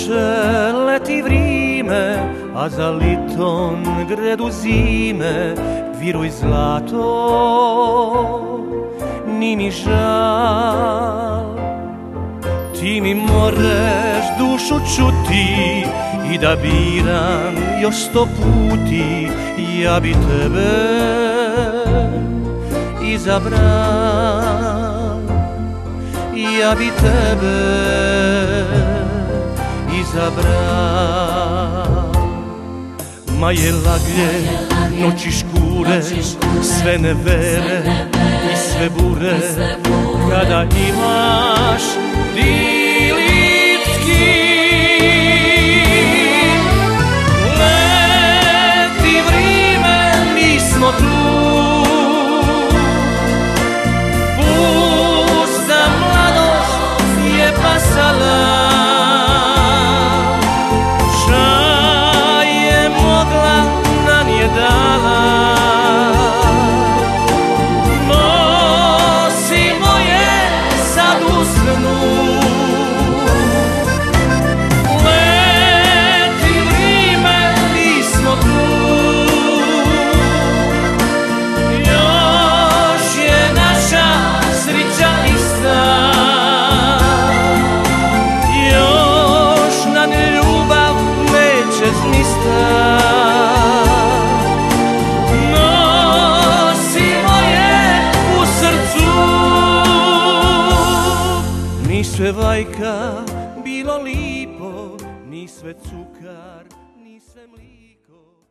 Prođe leti vrime, a za liton gredu zime. Viruj zlato, ni mi žal. Ti mi moreš dušu čuti i da biram još 100 puti, ja bi tebe izabral, ja bi tebe izabral. Ma je laglje, noći škure, sve nevere i sve bure, kada imaš Dilipski. Leti vrime, mi smo tu, pusta mladost je pasala. Ni sve vajka bilo lipo, ni sve cukar, ni sve mliko.